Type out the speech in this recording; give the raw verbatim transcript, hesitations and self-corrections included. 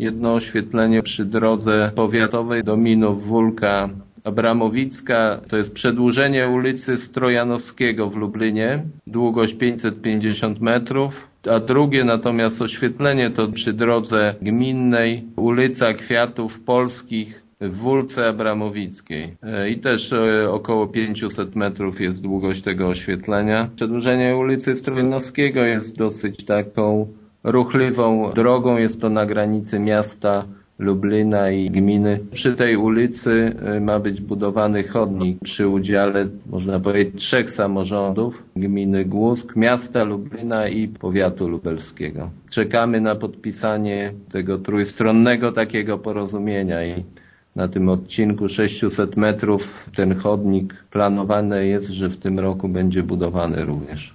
jedno oświetlenie przy drodze powiatowej do Minów-Wólka Abramowicka, to jest przedłużenie ulicy Strojanowskiego w Lublinie, długość pięćset pięćdziesiąt metrów, a drugie natomiast oświetlenie to przy drodze gminnej ulica Kwiatów Polskich w Wólce Abramowickiej i też około pięćset metrów jest długość tego oświetlenia. Przedłużenie ulicy Strojanowskiego jest dosyć taką ruchliwą drogą, jest to na granicy miasta Lublina i gminy. Przy tej ulicy ma być budowany chodnik przy udziale, można powiedzieć, trzech samorządów, gminy Głusk, miasta Lublina i powiatu lubelskiego. Czekamy na podpisanie tego trójstronnego takiego porozumienia i na tym odcinku sześćset metrów ten chodnik planowane jest, że w tym roku będzie budowany również.